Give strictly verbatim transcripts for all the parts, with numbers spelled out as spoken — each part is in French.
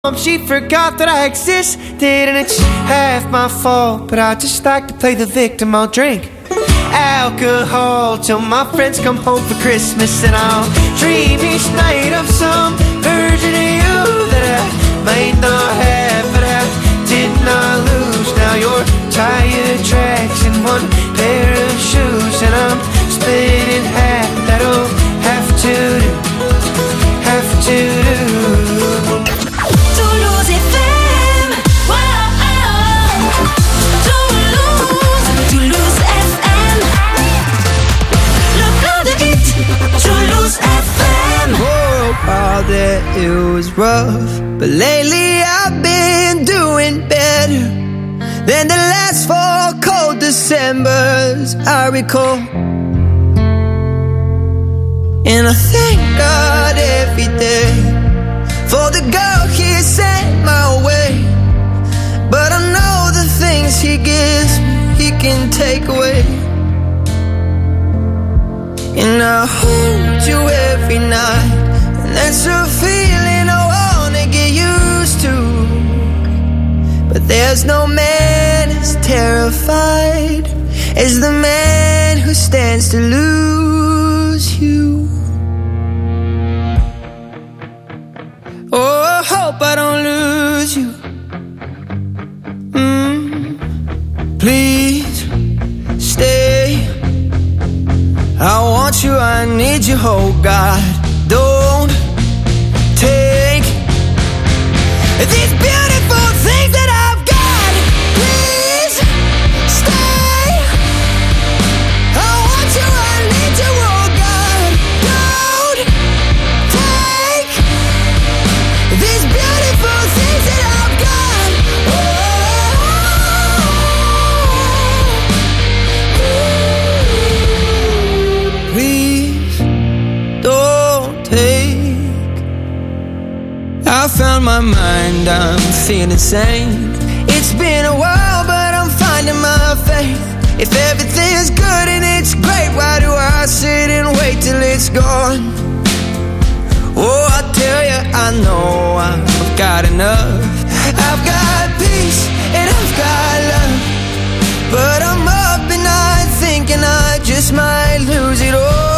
She forgot that I existed, and it's half my fault, but I just like to play the victim. I'll drink alcohol till my friends come home for Christmas, and I'll dream each night of some version of you that I might not have, but I did not lose. Now you're tire tracks and one pair of shoes, and I'm split in half. That'll have to do, have to do. All that it was rough, but lately I've been doing better than the last four cold Decembers I recall. And I thank God every day for the girl He sent my way, but I know the things He gives me He can take away. And I hold you every night, and that's a feeling I wanna get used to. But there's no man as terrified as the man who stands to lose you. Oh, I hope I don't lose you. mm, Please stay. I want you, I need you, oh God. Don't take these beautiful things that I've got. Please stay. I want you, I need you, oh God. Don't take these beautiful things that I've got. Oh, please don't take. I found my mind, I'm feeling sane. It's been a while, but I'm finding my faith. If everything's good and it's great, why do I sit and wait till it's gone? Oh, I tell you, I know I've got enough. I've got peace and I've got love, but I'm up at night thinking I just might lose it all.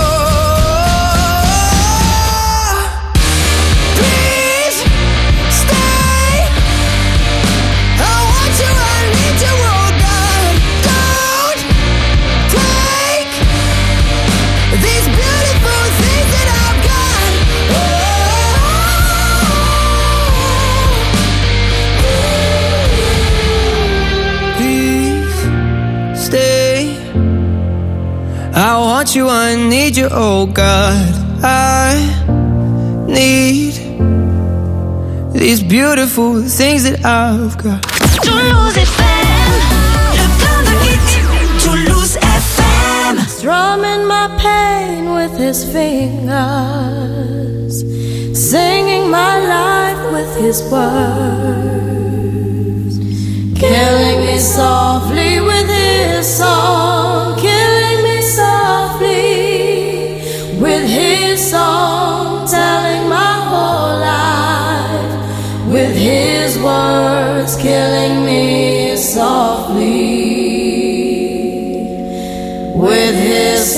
I want you, I need you, oh God. I need these beautiful things that I've got. Toulouse F M, le plein de hits. Toulouse F M. Strumming my pain with his fingers, singing my life with his words, killing me softly with his song, killing me softly with his song, telling my whole life with his words, killing me softly with his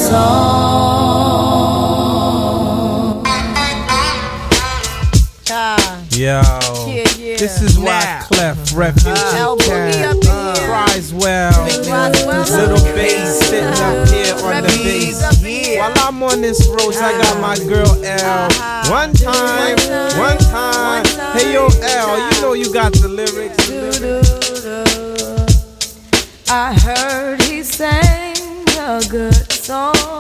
song. Yo, yeah, yeah. This is why Clef, Refugee uh, Cat, uh, Criswell, Little Bass sitting up here on the bass. Yeah. While I'm on this road, I got my girl L. One time, one time. Hey yo L, you know you got the lyrics. I heard he sang a good song.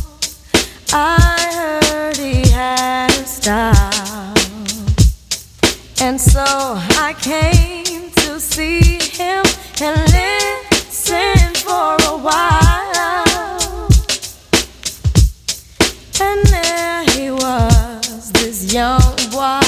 I heard he had a style, and so I came to see him and listen for a while. And there he was, this young boy,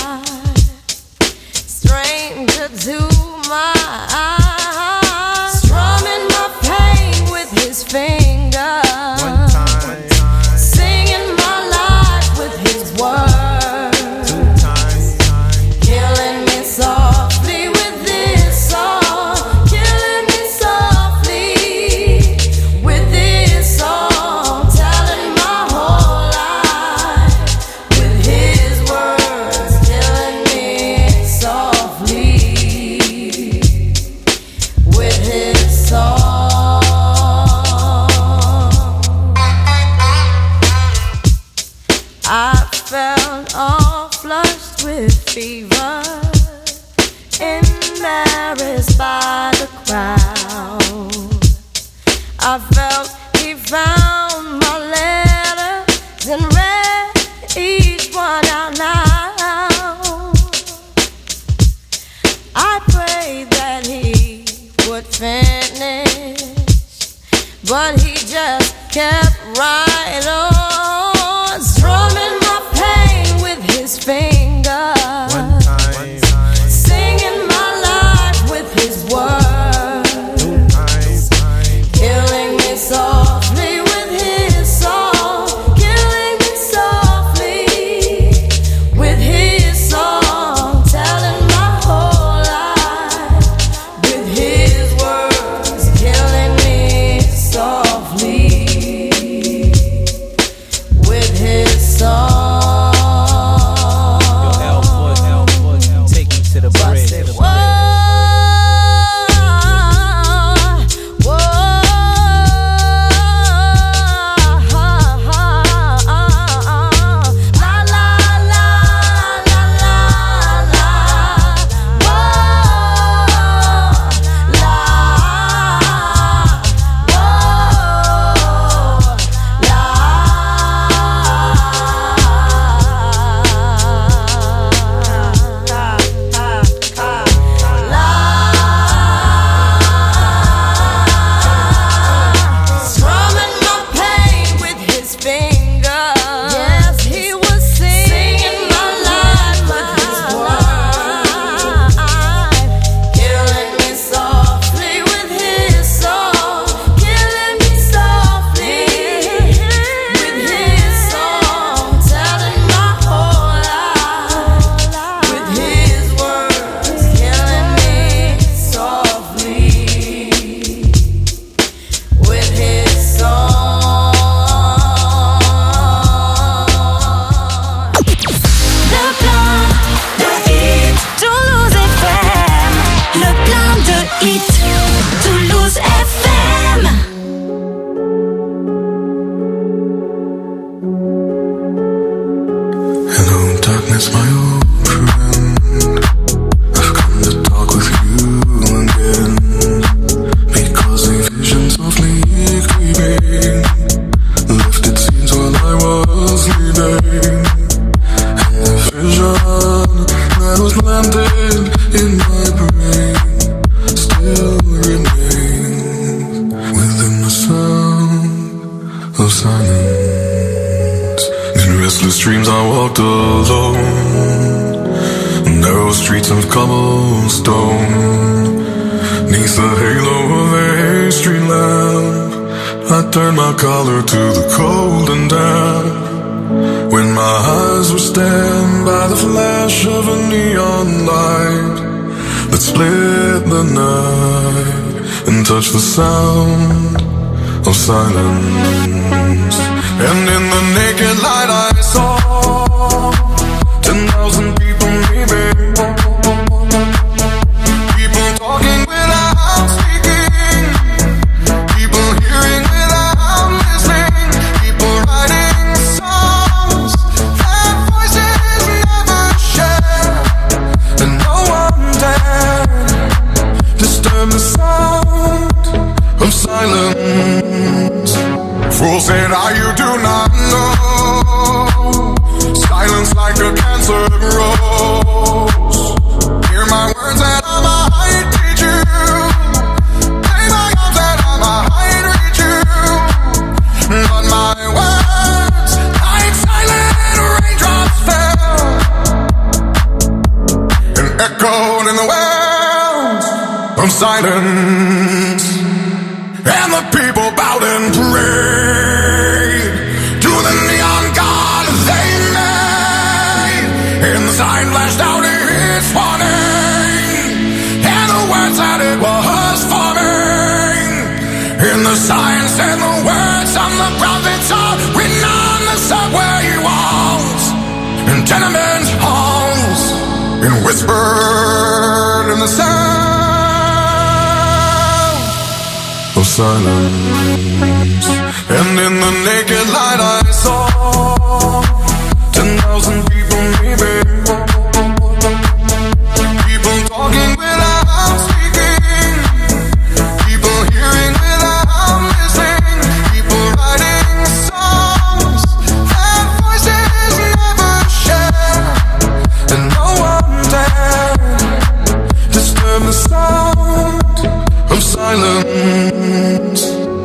stranger to my eyes, strumming my pain with his fingers. One time, singing my life with his words. two times, Killing me so I prayed that he would finish, but he just kept right on, strumming my pain with his fingers, one time, one time. Singing my life with his words, two times, time. Killing me softly with his song, killing me softly with his song, telling my whole life with his words, killing me softly with his song. Yo, L foot, L foot, take me to the bridge. Whoa, whoa, la la la la la la, whoa, la, strumming my pain with his fingers. Yes, he was singing my life with his words, killing me softly with his song, killing me softly with his song, telling my whole life with his words, killing me softly with his song. Le plein de hits Toulouse F M. Le plein de hits Toulouse F M. Hello, darkness, my old friend. I've come to talk with you again, because a vision softly creeping left its scenes while I was leaving, and the vision that was planted in my brain still remains within the sound of silence. In restless dreams I walked alone, narrow streets of cobblestone, neath the halo of a street lamp. I turned my collar to the cold and damp, when my eyes were stabbed by the flash of a neon light that split the night and touched the sound of silence. And in the naked light I saw ten thousand people leaving, people talking without speaking, people hearing without listening, people writing songs that voices never share, and no one dared disturb the sound of silence. Fool said, "Ah, you do not know. Silence like a cancer grows. Hear my words and I might teach you. Play my arms and I might reach you. But my words, like silent raindrops, fell and echoed in the wells of silence. And the people bowed and prayed to the neon god they made. And the sign flashed out its warning, and the words that it was forming. And the sign said the words on the prophets are written on the subway walls and tenement halls, and whispered in the sound of silence. And in the naked light I saw ten thousand people leaving, people talking without speaking, people hearing without listening, people writing songs that voices never share, and no one dared silence.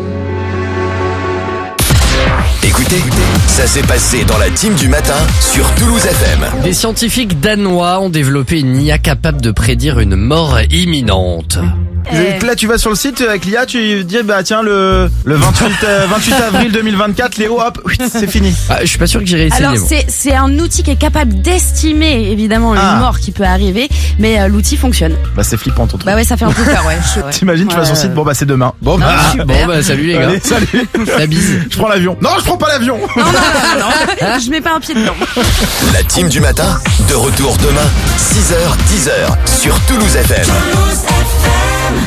Écoutez, ça s'est passé dans la team du matin sur Toulouse F M. Des scientifiques danois ont développé une I A capable de prédire une mort imminente. Eh. Là tu vas sur le site avec l'I A, tu dis bah tiens le, le vingt-huit avril deux mille vingt-quatre, Léo hop, c'est fini. Ah, je suis pas sûr que j'irai essayer. Alors c'est, c'est un outil qui est capable d'estimer évidemment une ah. mort qui peut arriver, mais euh, l'outil fonctionne. Bah c'est flippant ton truc. Bah ouais, ça fait un peu peur, ouais. ouais. T'imagines, tu vas sur le site, bon bah c'est demain. Bon bah, ah, bon, bah salut les gars. Allez, salut. La bise. Je prends l'avion. Non, je prends pas l'avion. Non, non, non, non, non. Je mets pas un pied dedans. La team du matin, de retour demain, six heures, dix heures, sur Toulouse F M. Toulouse F M.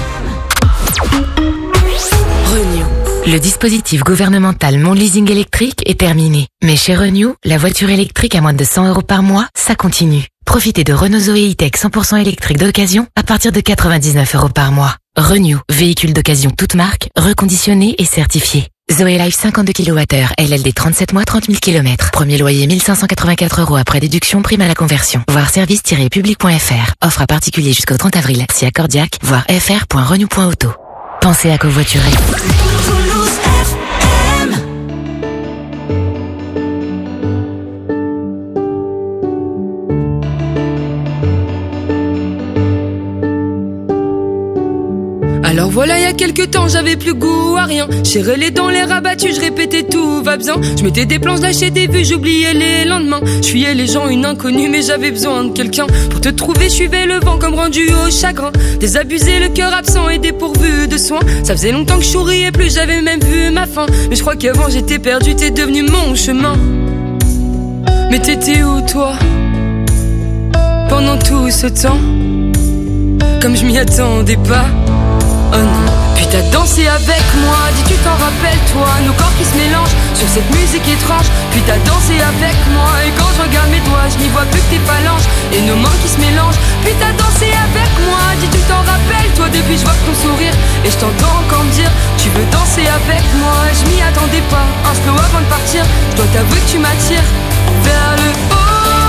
Renew. Le dispositif gouvernemental Mon Leasing électrique est terminé. Mais chez Renew, la voiture électrique à moins de cent euros par mois, ça continue. Profitez de Renault Zoé E-Tech cent pour cent électrique d'occasion à partir de quatre-vingt-dix-neuf euros par mois. Renew, véhicule d'occasion toute marque, reconditionné et certifié. Zoé Life cinquante-deux kilowattheures, L L D trente-sept mois, trente mille kilomètres. Premier loyer mille cinq cent quatre-vingt-quatre euros après déduction, prime à la conversion. Voir service tiret public point f r. Offre à particulier jusqu'au trente avril. Si accordiaque, voir f r point renew point auto. Pensez à covoiturer. Toulouse F M. Alors voilà, il y a quelques temps, j'avais plus goût à rien. J'ai relé dans les rabattus, je répétais tout va bien. Je mettais des planches, lâchais des vues, j'oubliais les lendemains. Je fuyais les gens, une inconnue, mais j'avais besoin de quelqu'un. Pour te trouver, je suivais le vent comme rendu au chagrin. Désabusé, le cœur absent et dépourvu de soins. Ça faisait longtemps que je souriais plus, j'avais même vu ma fin. Mais je crois qu'avant j'étais perdu, t'es devenu mon chemin. Mais t'étais où toi pendant tout ce temps? Comme je m'y attendais pas. Oh non, puis t'as dansé avec moi, dis tu t'en rappelles toi, nos corps qui se mélangent sur cette musique étrange. Puis t'as dansé avec moi, et quand je regarde mes doigts, je n'y vois plus que tes phalanges et nos mains qui se mélangent. Puis t'as dansé avec moi, dis tu t'en rappelles toi, depuis je vois ton sourire et je t'entends encore me dire tu veux danser avec moi. Je m'y attendais pas, un slow avant de partir, je dois t'avouer que tu m'attires vers le haut.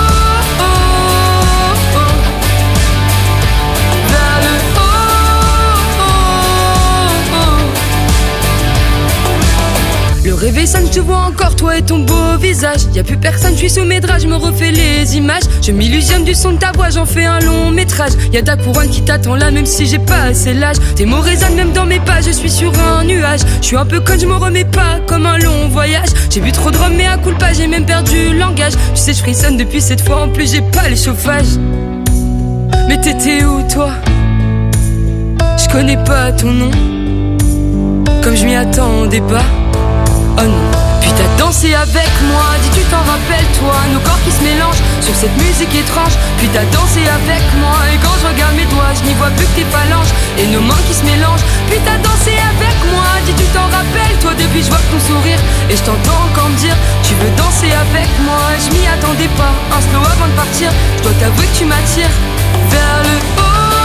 Le réveil sonne, je te vois encore, toi et ton beau visage. Y'a plus personne, je suis sous mes draps, je me refais les images. Je m'illusionne du son de ta voix, j'en fais un long métrage. Y'a ta couronne qui t'attend là, même si j'ai pas assez l'âge. Tes mots résonnent même dans mes pas, je suis sur un nuage. Je suis un peu conne, je me remets pas, comme un long voyage. J'ai bu trop de rhum, mais à coup pas, j'ai même perdu le langage. Tu sais, je frissonne depuis cette fois, en plus j'ai pas le chauffage. Mais t'étais où toi? Je connais pas ton nom, comme je m'y attendais pas. Oh non, puis t'as dansé avec moi, dis tu t'en rappelles toi, nos corps qui se mélangent sur cette musique étrange. Puis t'as dansé avec moi, et quand je regarde mes doigts, je n'y vois plus que tes phalanges et nos mains qui se mélangent. Puis t'as dansé avec moi, dis tu t'en rappelles toi, depuis je vois ton sourire et je t'entends encore me dire tu veux danser avec moi. Je m'y attendais pas, un slow avant de partir, je dois t'avouer que tu m'attires vers le haut.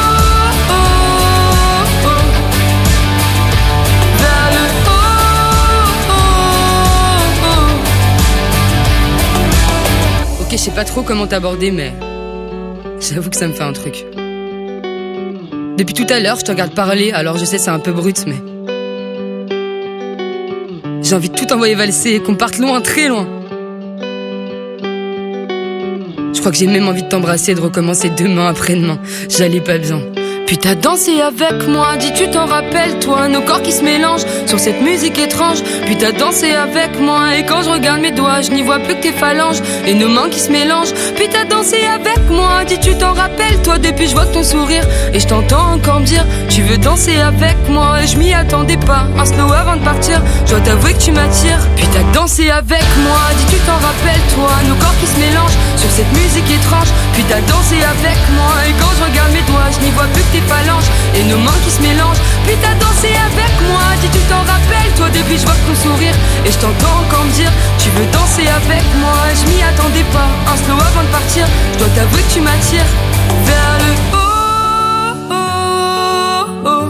Je sais pas trop comment t'aborder, mais j'avoue que ça me fait un truc. Depuis tout à l'heure, je te regarde parler, alors je sais c'est un peu brut, mais j'ai envie de tout envoyer valser et qu'on parte loin, très loin. Je crois que j'ai même envie de t'embrasser et de recommencer demain après-demain. J'allais pas bien. Puis t'as dansé avec moi, dis tu t'en rappelles toi, nos corps qui se mélangent sur cette musique étrange. Puis t'as dansé avec moi, et quand je regarde mes doigts, je n'y vois plus que tes phalanges et nos mains qui se mélangent. Puis t'as dansé avec moi, dis tu t'en rappelles toi, depuis je vois ton sourire et je t'entends encore me dire tu veux danser avec moi. Et je m'y attendais pas, un slow avant de partir, je dois t'avouer que tu m'attires. Puis t'as dansé avec moi, dis tu t'en rappelles toi, nos corps qui se mélangent sur cette musique étrange. Puis t'as dansé avec moi, et quand je regarde mes doigts, je n'y vois plus que tes phalanges et nos mains qui se mélangent. Puis t'as dansé avec moi, dis tu t'en rappelles toi, depuis je vois ton sourire et je t'entends encore me dire tu veux danser avec moi. Je m'y attendais pas, un slow avant de partir, je dois t'avouer que tu m'attires vers le haut, oh, oh,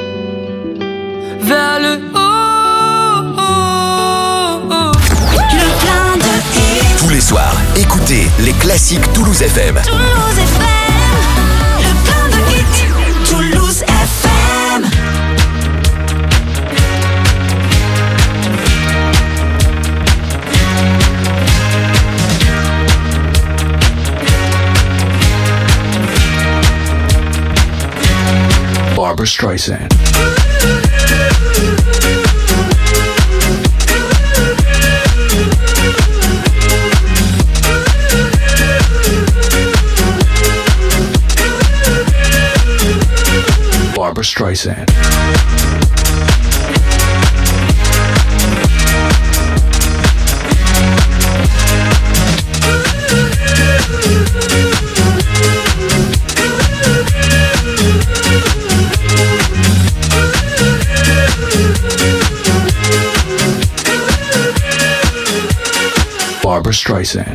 vers le haut, oh, oh. Le plein de hits. Tous les soirs, écoutez les classiques Toulouse F M. Toulouse F M. Le plein de hits. Toulouse F M. Barbra Streisand. Barbra Streisand. Barbra Streisand.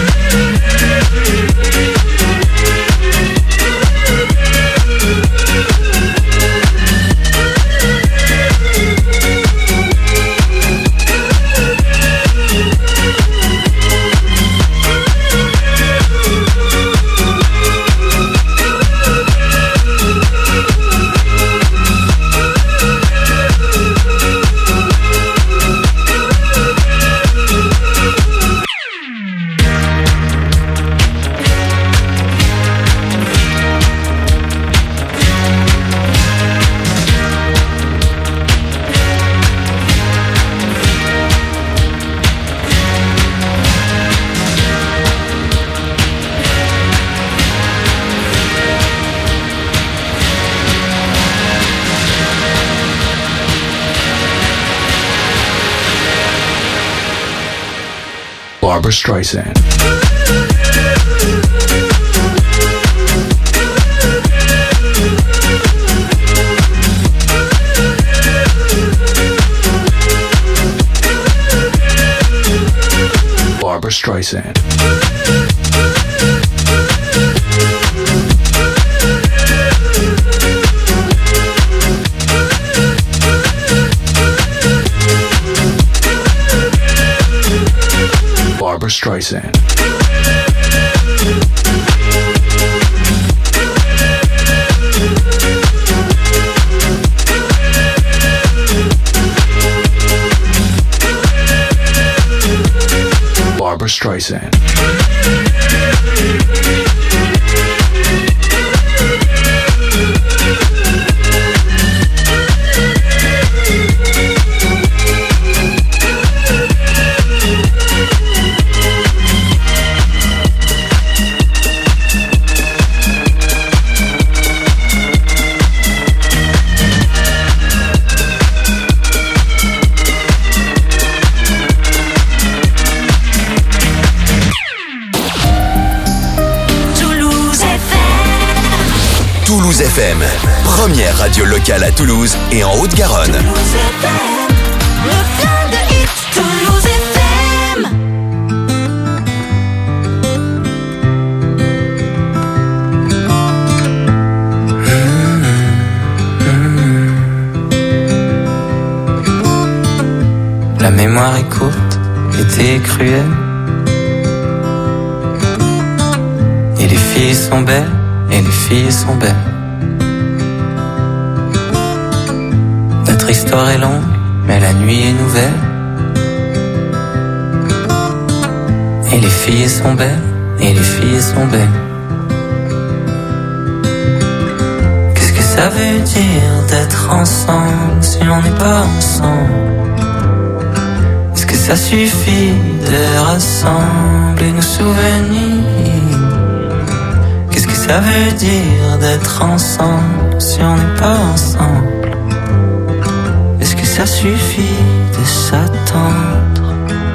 Barbra Streisand. Barbra Streisand. Barbra Streisand. Barbra Streisand. Toulouse F M, première radio locale à Toulouse et en Haute-Garonne. Toulouse F M, le plein de hits. Toulouse F M. La mémoire est courte, l'été est cruel. Et les filles sont belles. Et les filles sont belles. Notre histoire est longue, mais la nuit est nouvelle. Et les filles sont belles, et les filles sont belles. Qu'est-ce que ça veut dire d'être ensemble si on n'est pas ensemble? Est-ce que ça suffit de rassembler nos souvenirs? Qu'est-ce que ça veut dire d'être ensemble si on n'est pas ensemble? Est-ce que ça suffit de s'attendre?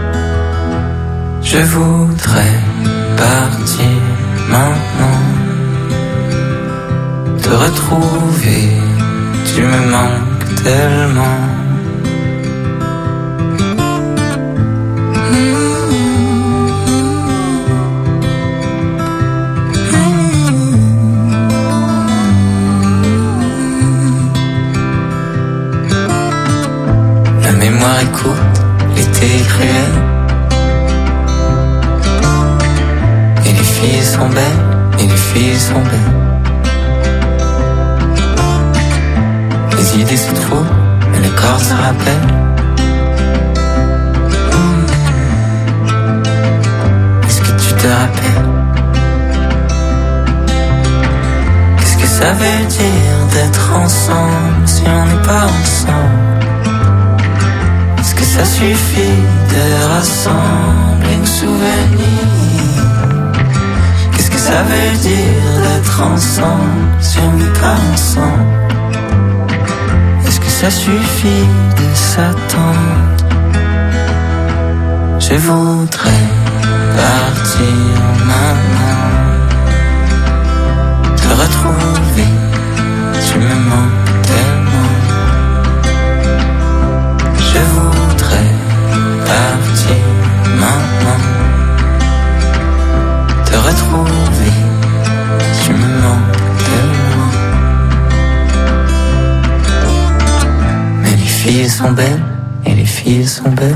Je voudrais partir maintenant, te retrouver, tu me manques tellement. La mémoire est courte, l'été est cruel. Et les filles sont belles, et les filles sont belles. Les idées se trouvent, mais le corps se rappelle. Est-ce que tu te rappelles? Qu'est-ce que ça ça veut dire d'être ensemble si on n'est pas ensemble? Est-ce que ça suffit de rassembler nos souvenirs? Qu'est-ce que ça veut dire d'être ensemble si on n'est pas ensemble? Est-ce que ça suffit de s'attendre? Je voudrais partir maintenant, te retrouver, tu me manques tellement. Je voudrais partir maintenant, te retrouver, tu me manques tellement. Mais les filles sont belles, et les filles sont belles.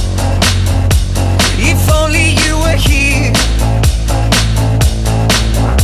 If only you were here.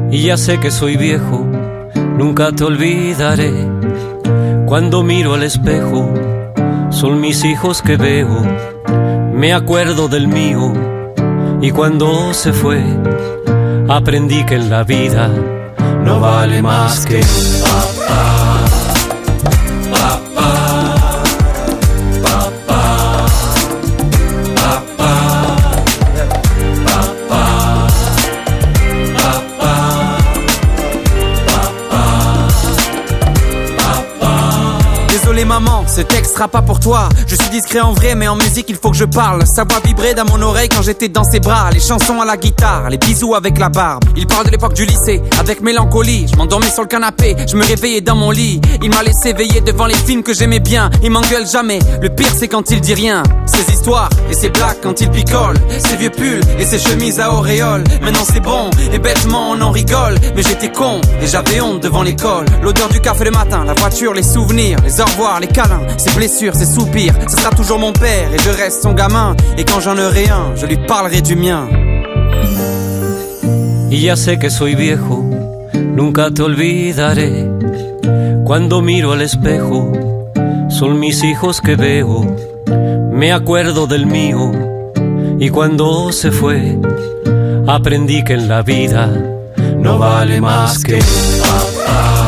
Y ya sé que soy viejo, nunca te olvidaré. Cuando miro al espejo, son mis hijos que veo. Me acuerdo del mío, y cuando se fue, aprendí que en la vida no vale más que papá, papá, papá, papá, papá, papá, papá. Désolé maman, ce texte sera pas pour toi. Je suis discret en vrai, mais en musique il faut que je parle. Sa voix vibrait dans mon oreille quand j'étais dans ses bras. Les chansons à la guitare, les bisous avec la barbe. Il parle de l'époque du lycée, avec mélancolie. Je m'endormais sur le canapé, je me réveillais dans mon lit. Il m'a laissé veiller devant les films que j'aimais bien. Il m'engueule jamais, le pire c'est quand il dit rien. Ses histoires et ses blagues quand il picole. Ses vieux pulls et ses chemises à auréole. Maintenant c'est bon, et bêtement on en rigole. Mais j'étais con, et j'avais honte devant l'école. L'odeur du café le matin, la voiture, les souvenirs, les au revoir, les câlins, ses blessures, ses soupirs. Ce sera toujours mon père et je reste son gamin. Et quand j'en aurai un, je lui parlerai du mien. Y ya sé que soy viejo, nunca te olvidaré. Cuando miro al espejo, son mis hijos que veo. Me acuerdo del mío, y cuando se fue, aprendí que en la vida no vale más que papá.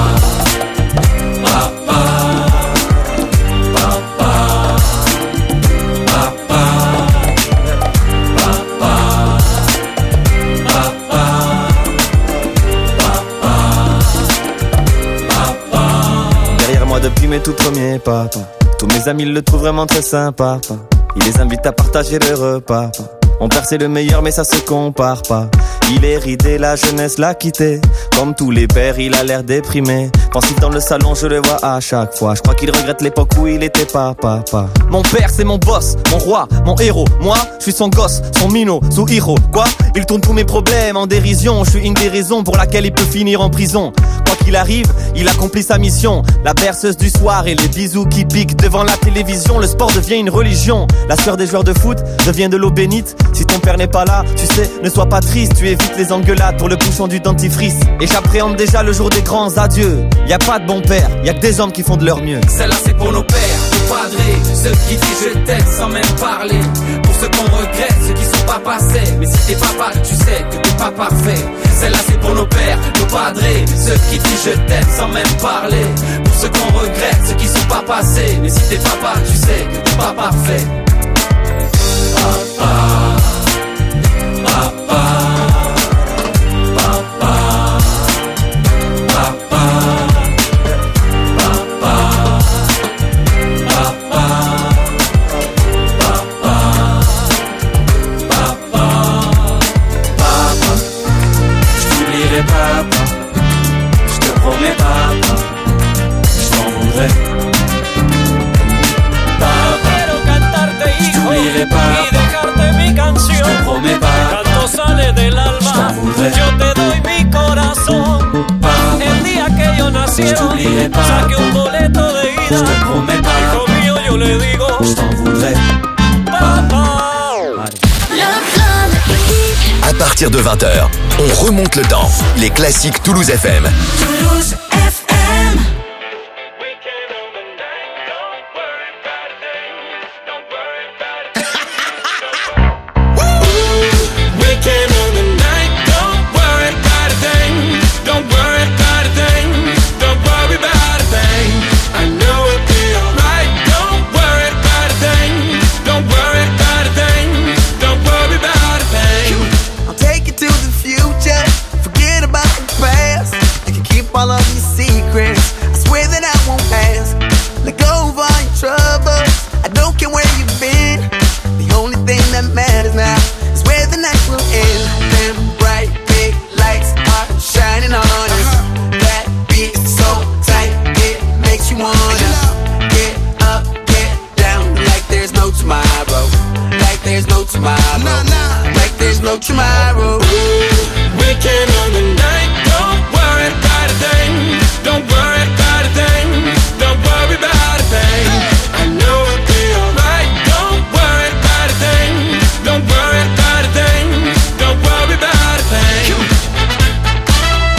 Depuis mes tout premiers pas, pas. Tous mes amis le trouvent vraiment très sympa, pas. Il les invite à partager le repas, pas. Mon père c'est le meilleur mais ça se compare pas. Il est ridé, la jeunesse l'a quitté. Comme tous les pères, il a l'air déprimé. Pensif dans le salon, je le vois à chaque fois. Je crois qu'il regrette l'époque où il était pas papa. Mon père c'est mon boss, mon roi, mon héros. Moi, je suis son gosse, son minot, son héros. Quoi? Il tourne tous mes problèmes en dérision. Je suis une des raisons pour laquelle il peut finir en prison. Quoi qu'il arrive, il accomplit sa mission. La berceuse du soir et les bisous qui piquent devant la télévision. Le sport devient une religion. La sœur des joueurs de foot devient de l'eau bénite. Si ton père n'est pas là, tu sais, ne sois pas triste. Tu évites les engueulades pour le bouchon du dentifrice. Et j'appréhende déjà le jour des grands adieux. Y a pas de bon père, y a que des hommes qui font de leur mieux. Celle-là c'est pour nos pères, nos padrés, ceux qui disent je t'aime sans même parler. Pour ceux qu'on regrette, ceux qui sont pas passés. Mais si t'es papa, tu sais que t'es pas parfait. Celle-là c'est pour nos pères, nos padrés, ceux qui disent je t'aime sans même parler. Pour ceux qu'on regrette, ceux qui sont pas passés. Mais si t'es papa, tu sais que t'es pas parfait. Papa, papa, papa, papa, papa, papa, papa, papa, papa. Je t'oublierai papa, je te promets papa, je t'en voudrais. Papa, je t'oublierai papa. Canción, canto sale del alma. Yo te doy mi corazón. El día que yo nacieron, saqué un boleto de ida. Hijo mío, yo le digo, papa. À partir de vingt heures, on remonte le temps. Les classiques Toulouse F M. Toulouse F M. All of your secrets, I swear that I won't ask. Let go of all your troubles, I don't care where you've been. The only thing that matters now is where the night will end. Them bright big lights are shining on us. That beat is so tight, it makes you wanna get up, get down, like there's no tomorrow. Like there's no tomorrow. Like there's no tomorrow. Weekend on the night, don't worry about a thing. Don't worry about a thing. Don't worry about a thing. I know it'll be alright. Don't worry about a thing. Don't worry about a thing. Don't worry about a thing.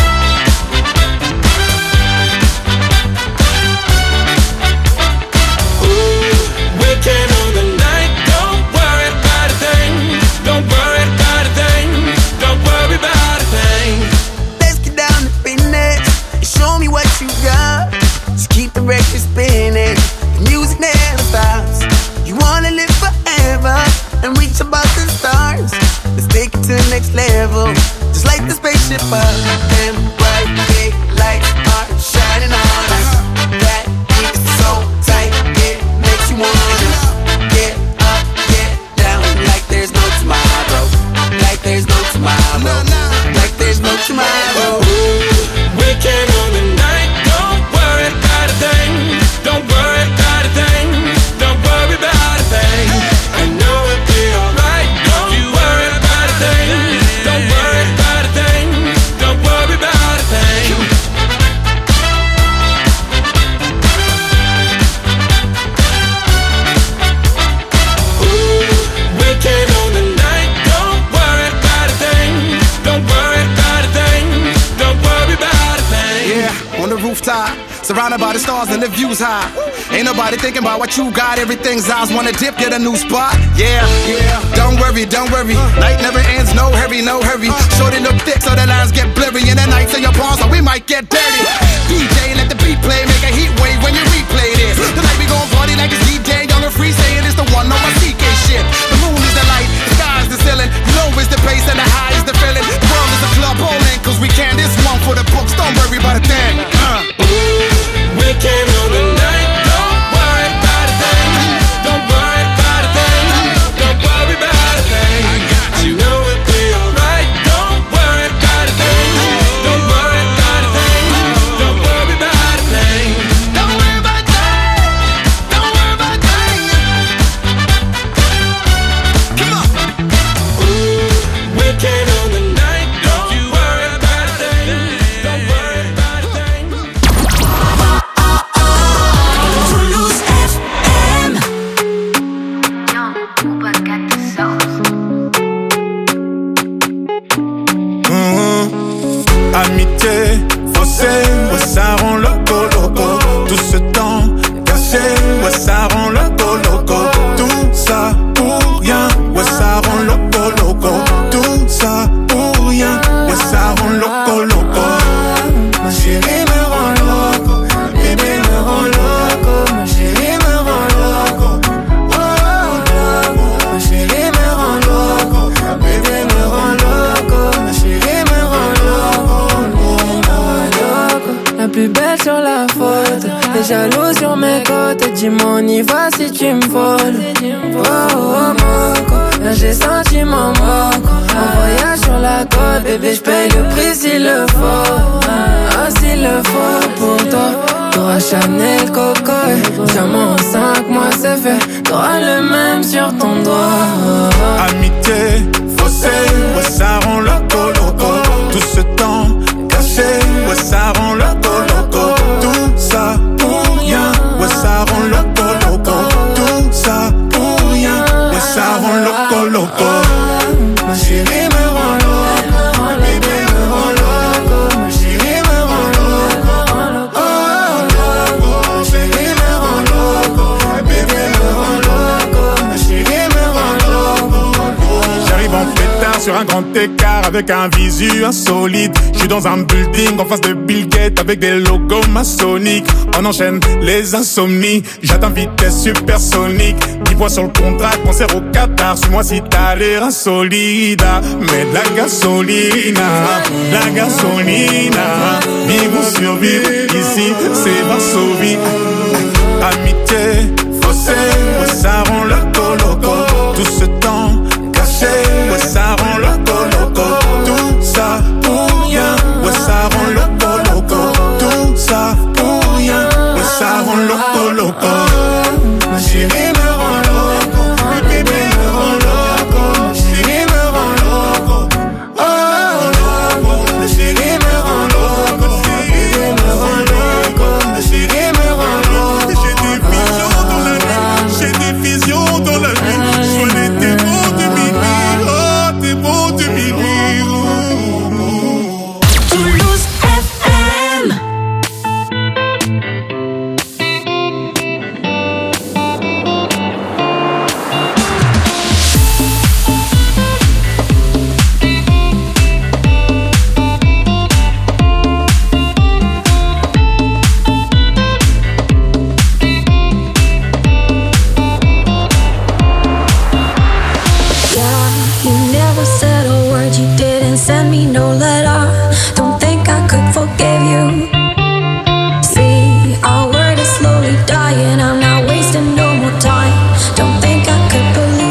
next level. Just like the spaceship up, them bright big lights are shining on us. That heat is so tight, it makes you wanna get up, get down, like there's no tomorrow, like there's no tomorrow, like there's no tomorrow. We came on the night, don't worry about a thing, don't worry about a thing, don't worry about a thing. I know it'll be alright, don't you worry about a thing, don't worry about a thing, don't worry about a thing. Ooh, we came on the night, don't worry about a thing, don't worry about a thing, don't worry about a thing. Yeah, on the rooftop, surrounded by the stars and the views high. Ain't nobody thinking about what you got, everything's eyes. Wanna dip, get a new spot. Yeah, yeah. Don't worry, don't worry. Night never ends, no hurry, no hurry. Shorty look thick so the lines get blurry. And the nights in your palms, so we might get dirty. D J, let the beat play, make a heat wave when you replay this. Tonight we gon' party like it's D J, young and free, saying it's the one on my C K shit. The moon is the light, the sky is the ceiling. You know it's the bass and the high is the feeling. The world is a club bowling, cause we can. This one for the books, don't worry about a thing. Uh. We came on the night, don't worry about a thing, don't worry about a thing, don't worry about a thing. You know it'll be alright, don't worry about a thing, don't worry about a thing, don't worry about a thing. Don't worry about a thing, don't worry about a thing. Come on. Ooh, we came on the night, don't you worry about a thing, don't worry about a thing. Toulouse F M. Mmh. Amitié, faussée, ouais ça rend loco loco. Tout ce temps caché, ouais ça rend loco loco. Tout ça pour rien, ouais ça rend loco loco. Tout ça pour rien, ouais ça rend loco loco. Ma chérie me rend loco, bébé me rend loco. Ma chérie me rend loco, oh loco. Ma chérie me rend loco, bébé me rend loco. Ma chérie me rend loco, me rend loco. La plus belle sur la photo, les jaloux sur mes côtes. Dis-moi on y va si tu me voles. Oh oh moco, là j'ai senti mon moco. Un voyage sur la côte, bébé j'paye le prix s'il le faut. Ah s'il le faut pour toi. T'auras Chanel, Coco, diamant en cinq mois c'est fait. T'auras le même sur ton doigt. Amitié, faussée, ouais ça rend loco loco. Tout ce temps caché, ouais ça rend loco loco. Tout ça pour rien, ouais ça rend loco loco. Tout ça pour rien, ouais ça rend loco loco. Ma chérie me rend loco, bébé me rend loco. Ma chérie me rend loco, oh loco. Ma chérie me rend loco, bébé me rend loco. Ma chérie me rend loco. J'arrive en pétard sur un grand écart avec un visu insolite. J'suis dans un building en face de Bill Gates avec des logos maçonniques. On enchaîne les insomnies, j'atteins vitesse supersonique. dix points sur le contrat, concert au Qatar. Suis-moi si t'as l'air insolide. Mets de la gasolina, la gasolina. Vivons survivre, ici c'est Varsovie. Amitié, faussée, ouais ça rend loco loco. Tout ce temps caché, ouais ça rend loco loco. Tout ça pour rien, ouais ça rend loco loco. Tout ça pour rien, ouais ça rend loco loco. Ma chérie me rend loco, bébé me rend loco. Ma chérie me rend loco, oh loco. Ma chérie me rend loco, bébé me rend loco. Ma chérie me rend loco. send me no letter. Don't think I could forgive you. See, our word is slowly dying. I'm not wasting no more time. Don't think I could believe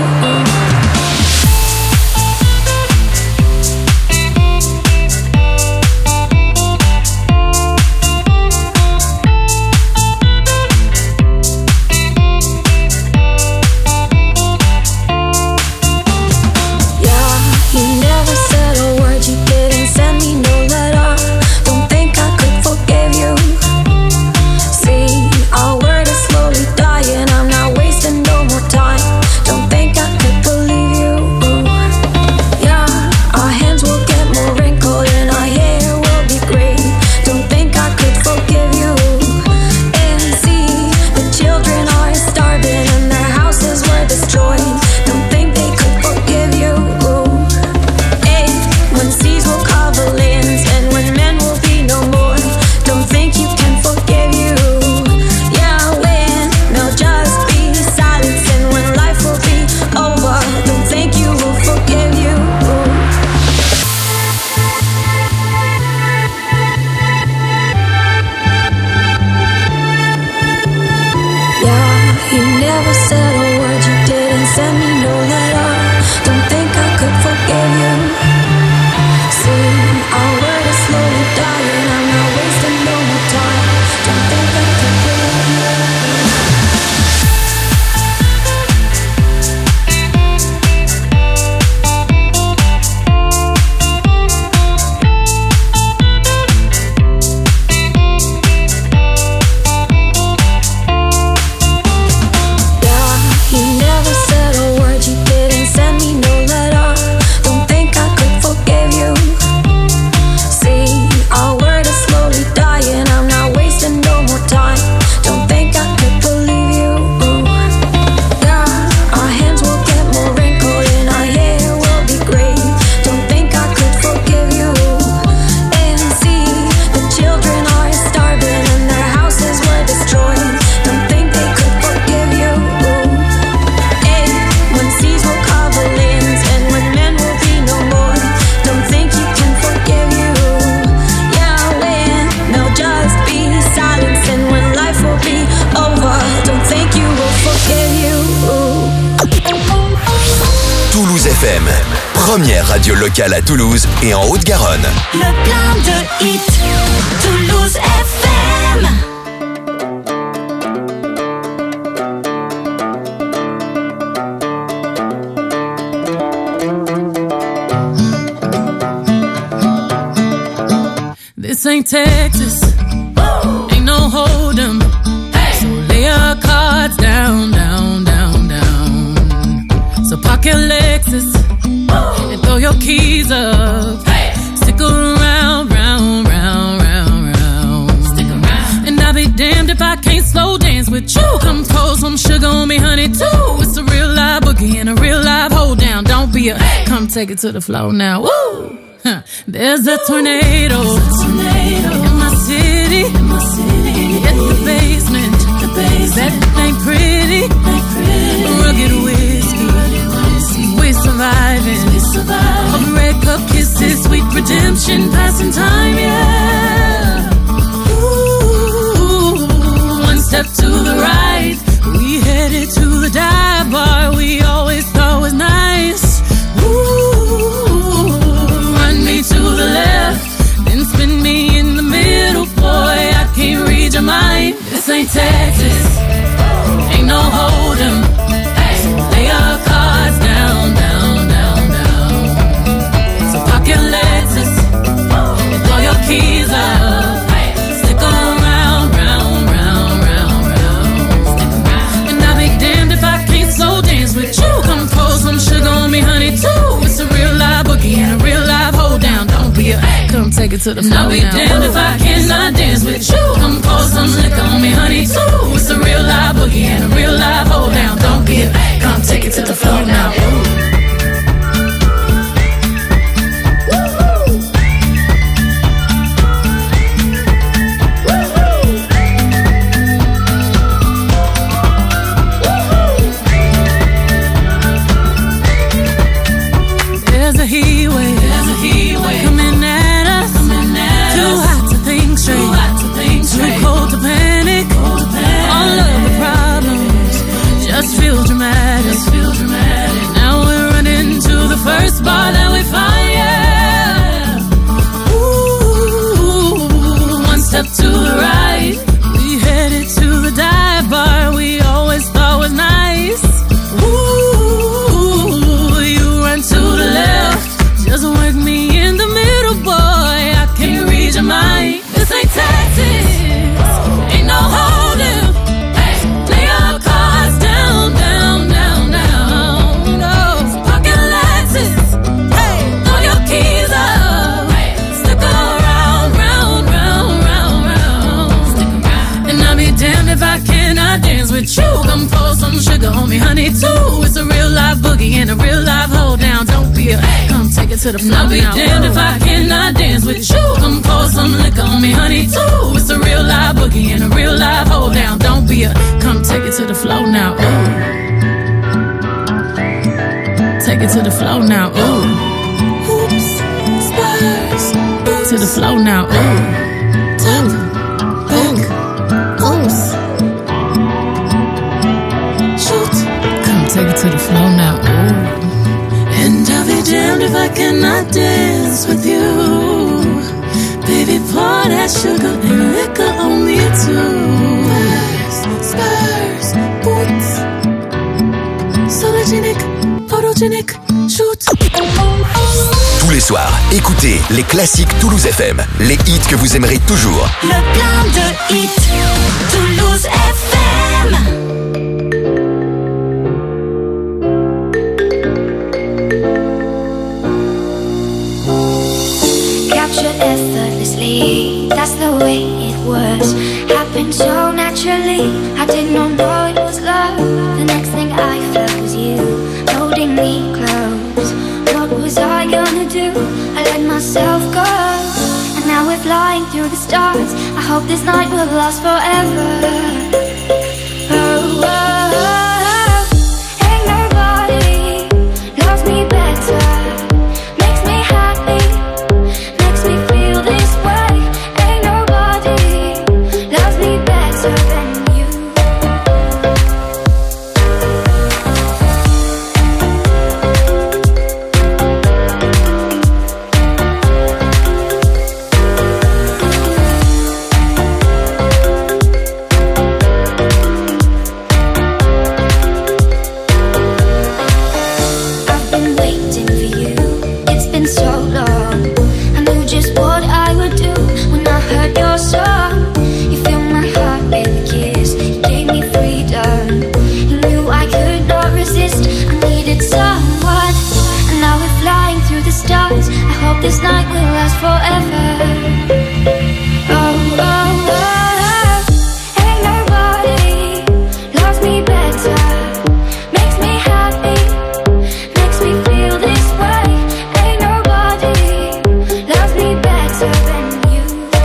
Première radio locale à Toulouse et en Haute-Garonne. Le plein de hits, Toulouse F M. This ain't Texas, ain't no hold'em. So lay your cards down, down, down, down. So park your Lexus and throw your keys up. Stick around, round, round, round, round. Stick around. And I'll be damned if I can't slow dance with you. Come pour some sugar on me, honey, too. It's a real live boogie and a real live hold down. Don't be a, come take it to the floor now. Woo! Huh. There's a tornado, tornado in my city, in my city. At the basement, the basement. That ain't pretty, ain't pretty. Rugged whiskey, whiskey. We're surviving, we surviving. Of red cup kisses, sweet redemption, passing time, yeah. Ooh, one step to the right, we headed to the dive bar we always thought was nice. Ooh. To the left, then spin me in the middle, boy, I can't read your mind. This ain't Texas, ain't no hold'em. So lay your cards down, down, down, down. So park your Lexus and throw your keys up. Stick around, round, round, round, round. And I'll be damned if I can't slow dance with you. Come pour some sugar on me, honey, too. It's a real live boogie and a real live hold down. Don't be a, come take it to the floor now. I'll be damned if I cannot dance with you. Come pour some liquor on me, honey, too. It's a real live boogie and a real live hold down. Don't be a, come take it to the floor now. There's a heat wave, there's a heat wave coming at us. Coming at Too us. hot to think straight. Too hot to think straight. Too cold to panic. Cold to panic. All of the problems just feel dramatic. Just feel dramatic. Now we're running to the first bar that we find. Yeah. Ooh, one step to the right. We headed to the dive bar we always thought was nice. Ooh, you run to the left. Just work me in the middle, boy. I can't read your mind. This ain't Texas. Ain't no holding. Hey, lay your cards down, down, down, down. No, pocket Lexus. Hey, throw your keys up. Hey, stick around, round, round, round, round. Stick around. And I'll be damned if I cannot dance with you. Come pour some sugar on me, honey, too. It's a real life boogie and a real life hold down. Don't be a come take it to the floor. I'll be damned if I cannot dance with you. Come pour some liquor on me, honey, too. It's a real life boogie and a real life hold down. Don't be a come take it to the floor now. Ooh. Take it to the floor now. Ooh. Hoops, spurs, to the floor now. Ooh. Top, back, oops. Shoot, come take it to the floor now. Ooh. And I'll be damned if I cannot dance with you. Baby, pour that sugar and liquor on me too. Spurs, spurs, boots. Sologenic, photogenic, shoot. Tous les soirs, écoutez les classiques Toulouse F M, les hits que vous aimerez toujours. Le plein de hits, Toulouse F M. Captured effortlessly, that's the way it was. Happened so naturally, I did not know it was love. The next thing I felt was you, holding me close. What was I gonna do? I let myself go. And now we're flying through the stars. I hope this night will last forever. Oh, oh, oh. Ain't nobody loves me better. Makes me happy, makes me feel this way. Ain't nobody loves me better than you. I've been waiting for you, it's been so long. I knew just what I would do when I heard your song. You filled my heart with a kiss, you gave me freedom. You knew I could not resist, I needed someone. And now we're flying through the stars. I hope this night will last forever. Oh, oh, oh, oh. Ain't nobody loves me better. Makes me happy, makes me feel this way. Ain't nobody loves me better than you.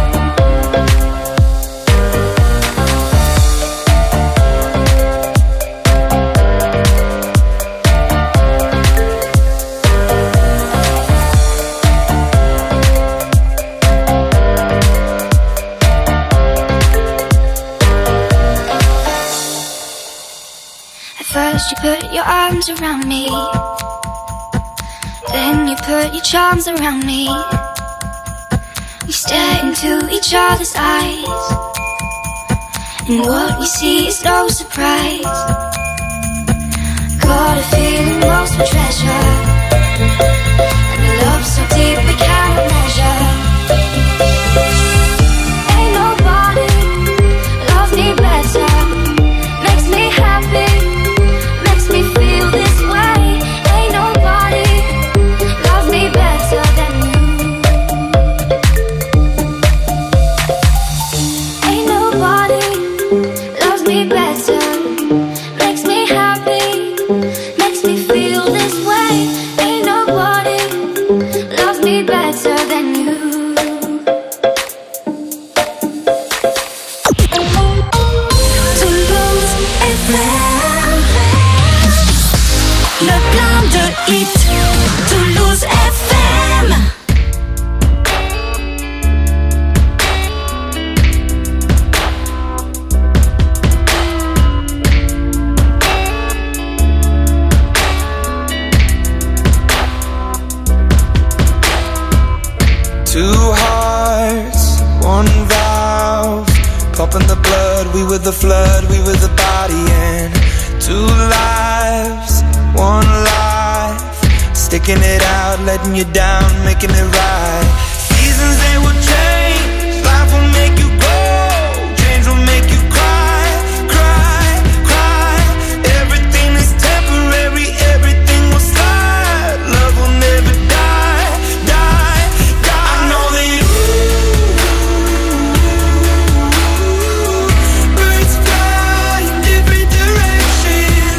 At first you put your arms around me, then you put your charms around me. We stare into each other's eyes, and what we see is no surprise. Got a feeling lost for treasure, and a love so deep we cannot measure. Ain't nobody loves me better. Makes me happy, makes me feel this way. Ain't nobody loves me better than you. Ain't nobody loves me better. Makes me happy, makes me feel this way. Ain't nobody in the blood. We were the flood, we were the body. And two lives, one life, sticking it out, letting you down, making it right. Seasons, they will change, life will make you grow, change will make you cry, cry, cry. Everything is temporary, everything will slide. Love will never die, die, die. I know that you, birds fly in different directions.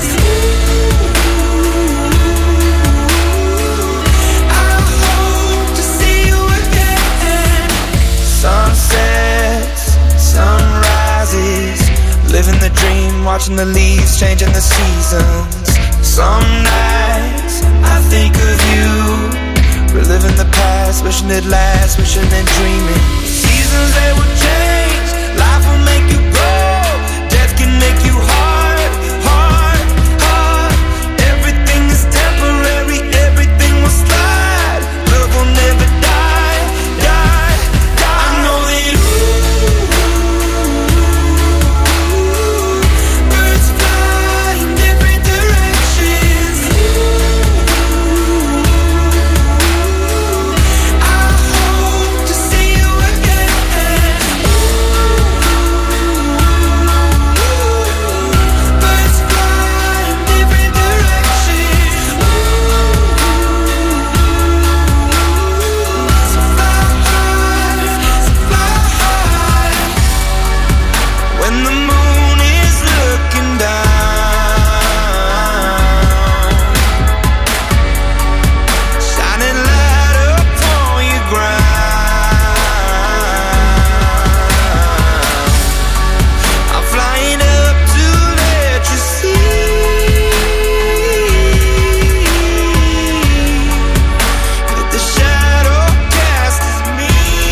I hope to see you again. Sunsets, sunrises, living the dream, watching the leaves, changing the seasons. Some nights I think of you, reliving the past, wishing it lasts, wishing and dreaming. Seasons, they will change, life will make you grow, death can make you hard, hard, hard. Everything is temporary, everything will slide. Love will never die, die, die. I know that you, birds fly in different directions. I hope to see you again. Birds fly in different directions. So fly high, so fly high. When the moon is looking down, shining light upon your ground, I'm flying up to let you see that the shadow cast is me.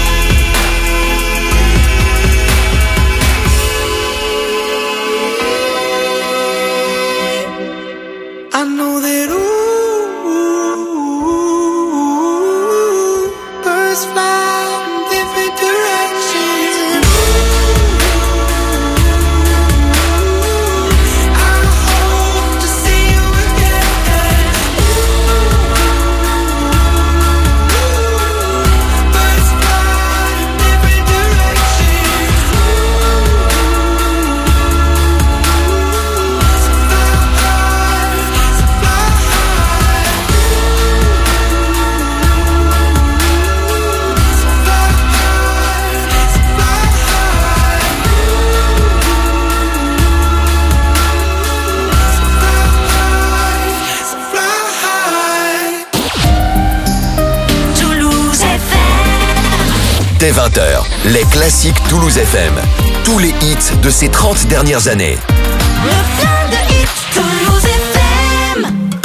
I know that ooh, birds fly in different directions. And ooh, I hope to see you again. Birds fly in different directions. So fly high, so fly high. So fly high, so fly high. So fly high, so fly high. Toulouse F M. Dès vingt heures, les classiques Toulouse F M. Tous les hits de ces trente dernières années. Le plein de hits. Toulouse F M.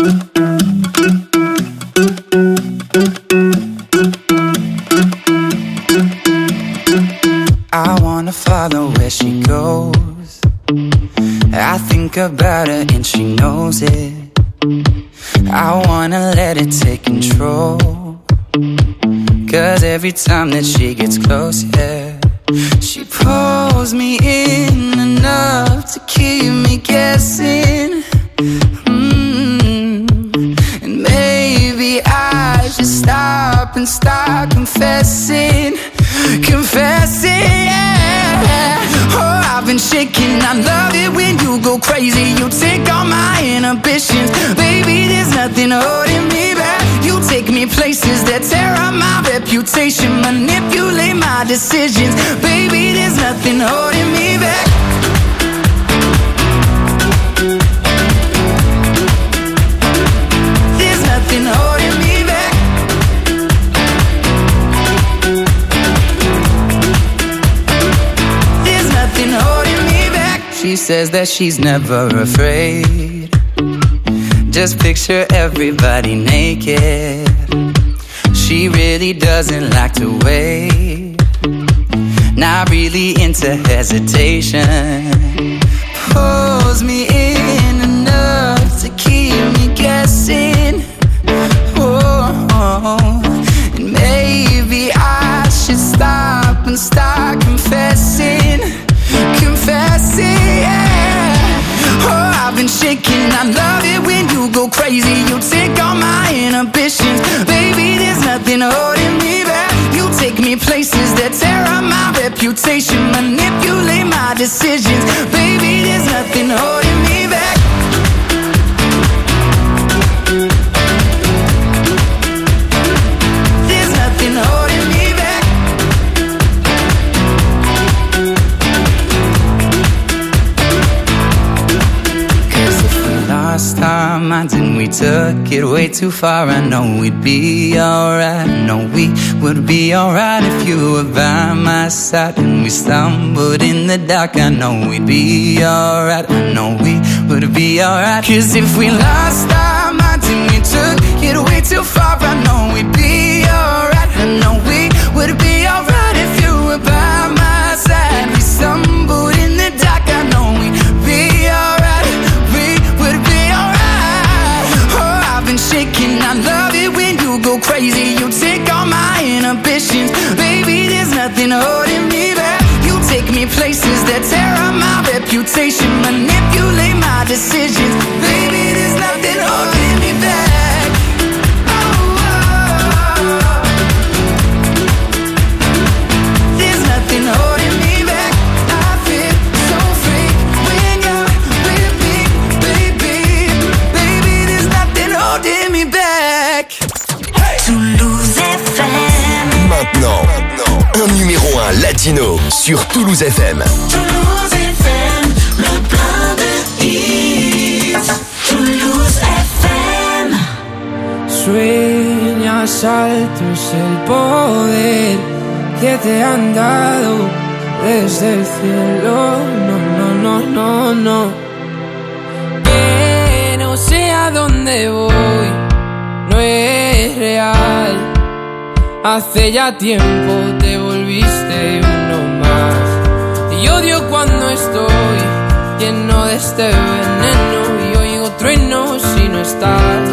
I wanna follow where she goes. I think about her and she knows it. I wanna let it take control. Cause every time that she gets close, yeah, she pulls me in enough to keep me guessing. Mm. And maybe I should stop and start confessing. Confessing, yeah. Oh, I've been shaking. I love it when you go crazy. You take all my inhibitions. Baby, there's nothing holding me back. You take me places that tear up my reputation. Manipulate my decisions. Baby, there's nothing holding me back. There's nothing holding me back. There's nothing holding me back. She says that she's never afraid. Just picture everybody naked. She really doesn't like to wait. Not really into hesitation. Pulls me in enough to keep me guessing. Oh, and maybe I should stop and start confessing. nothing holding me back. You take me places that tear up my reputation, manipulate my decisions. Baby, there's nothing holding me back. There's nothing holding me back. Cause if we lost our minds and we took it way too far, I know we'd be alright. I know we would be alright if you were by my side. And we stumbled in the dark, I know we'd be alright. I know we would be alright. Cause if we lost our minds and we took it way too far, I know we'd be alright. I know we would be alright if you were by my side. We stumbled in the dark, I know we'd be alright. We would be alright. Oh, I've been shaking, I love it when you go crazy. You take all my inhibitions. Baby, there's nothing holding me back. You take me places that tear up my reputation, manipulate my decisions. Baby, there's nothing holding me back. Oh, oh, oh. There's nothing holding me back. I feel so free when you're with me, baby. Baby, there's nothing holding me back. Toulouse F M. Maintenant, un numéro un latino sur Toulouse F M. Toulouse F M, le plein de hits. Toulouse F M. Sueñas alto es el poder que te han dado desde el cielo. No, no, no, no, no. Que no sé a dónde voy, no es real. Hace ya tiempo te volviste uno más. Y odio cuando estoy lleno de este veneno y oigo truenos si no estás.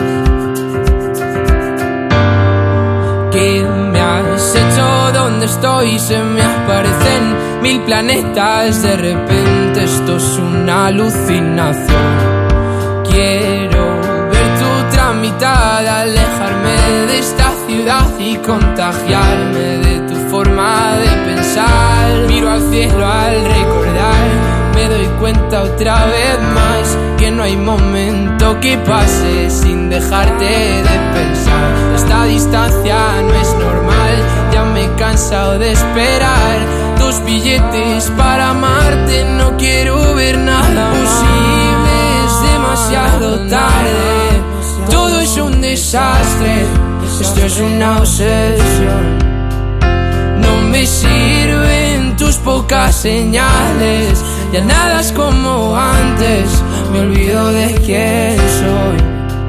¿Qué me has hecho? ¿Dónde estoy? Se me aparecen mil planetas. De repente esto es una alucinación. Quiero ver tu tramitada, alejarme de esta ciudad y contagiarme de tu forma de pensar. Miro al cielo al recordar, me doy cuenta otra vez más que no hay momento que pase sin dejarte de pensar. Esta distancia no es normal, ya me he cansado de esperar tus billetes para amarte. No quiero ver nada posible, es demasiado tarde. Todo es un desastre, esto es una obsesión. No me sirven tus pocas señales, ya nada es como antes, me olvido de quién soy.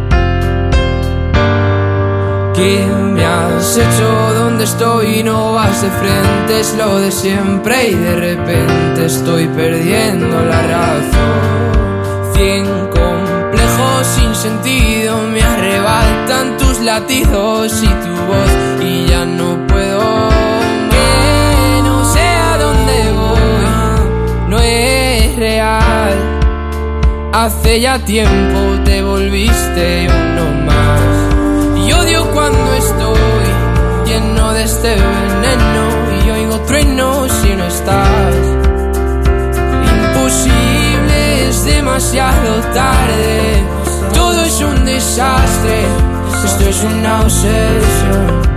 ¿Qué me has hecho? ¿Dónde estoy? No vas de frente, es lo de siempre y de repente estoy perdiendo la razón. Cien complejos sin sentido me arrebatan tus latidos y tu voz y ya no puedo. Que no sé a dónde voy, no es real. Hace ya tiempo te volviste uno más. Y odio cuando estoy lleno de este veneno y oigo truenos si no estás. Imposible, es demasiado tarde. Todo es un desastre, esto es una obsesión.